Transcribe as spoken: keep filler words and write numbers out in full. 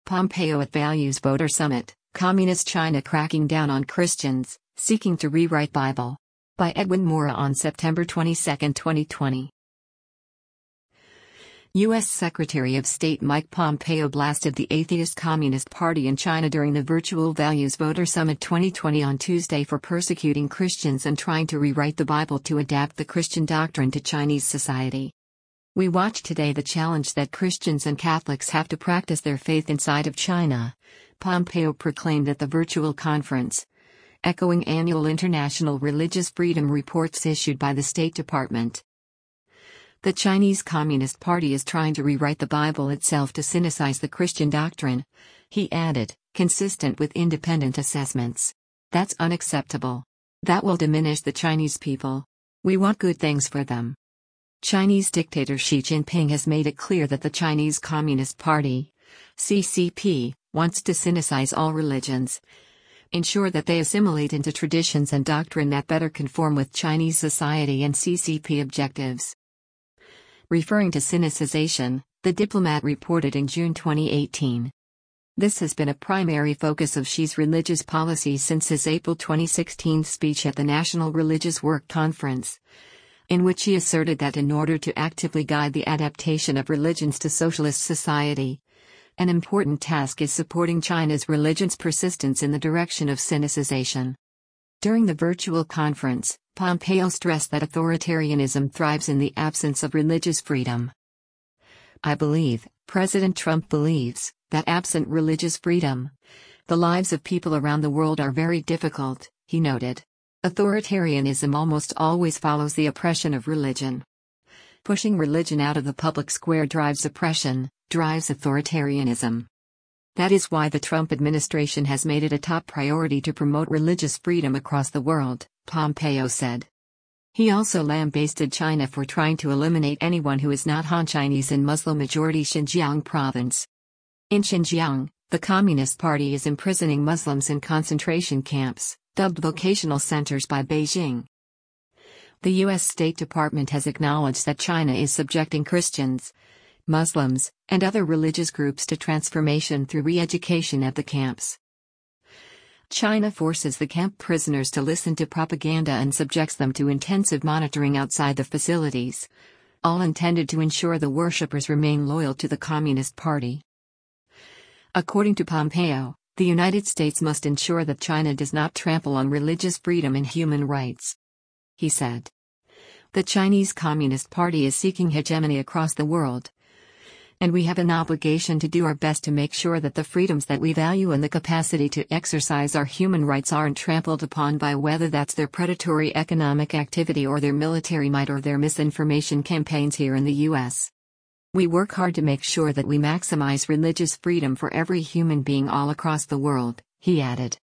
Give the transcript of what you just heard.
Pompeo at Values Voter Summit, Communist China cracking down on Christians, seeking to rewrite Bible. By Edwin Mora on September twenty-second, twenty twenty. U S Secretary of State Mike Pompeo blasted the atheist Communist Party in China during the virtual Values Voter Summit twenty twenty on Tuesday for persecuting Christians and trying to rewrite the Bible to adapt the Christian doctrine to Chinese society. "We watch today the challenge that Christians and Catholics have to practice their faith inside of China," Pompeo proclaimed at the virtual conference, echoing annual international religious freedom reports issued by the State Department. "The Chinese Communist Party is trying to rewrite the Bible itself to sinicize the Christian doctrine," he added, consistent with independent assessments. "That's unacceptable. That will diminish the Chinese people. We want good things for them." Chinese dictator Xi Jinping has made it clear that the Chinese Communist Party, C C P, wants to sinicize all religions, ensure that they assimilate into traditions and doctrine that better conform with Chinese society and C C P objectives. Referring to sinicization, the diplomat reported in June twenty eighteen. "This has been a primary focus of Xi's religious policy since his April twenty sixteen speech at the National Religious Work Conference, in which he asserted that in order to actively guide the adaptation of religions to socialist society, an important task is supporting China's religion's persistence in the direction of sinicization." During the virtual conference, Pompeo stressed that authoritarianism thrives in the absence of religious freedom. "I believe, President Trump believes, that absent religious freedom, the lives of people around the world are very difficult," he noted. "Authoritarianism almost always follows the oppression of religion. Pushing religion out of the public square drives oppression, drives authoritarianism. That is why the Trump administration has made it a top priority to promote religious freedom across the world," Pompeo said. He also lambasted China for trying to eliminate anyone who is not Han Chinese in Muslim-majority Xinjiang province. In Xinjiang, the Communist Party is imprisoning Muslims in concentration camps, dubbed vocational centers by Beijing. The U S State Department has acknowledged that China is subjecting Christians, Muslims, and other religious groups to transformation through re-education at the camps. China forces the camp prisoners to listen to propaganda and subjects them to intensive monitoring outside the facilities, all intended to ensure the worshippers remain loyal to the Communist Party. According to Pompeo, the United States must ensure that China does not trample on religious freedom and human rights. He said, "The Chinese Communist Party is seeking hegemony across the world, and we have an obligation to do our best to make sure that the freedoms that we value and the capacity to exercise our human rights aren't trampled upon by whether that's their predatory economic activity or their military might or their misinformation campaigns here in the U S We work hard to make sure that we maximize religious freedom for every human being all across the world," he added.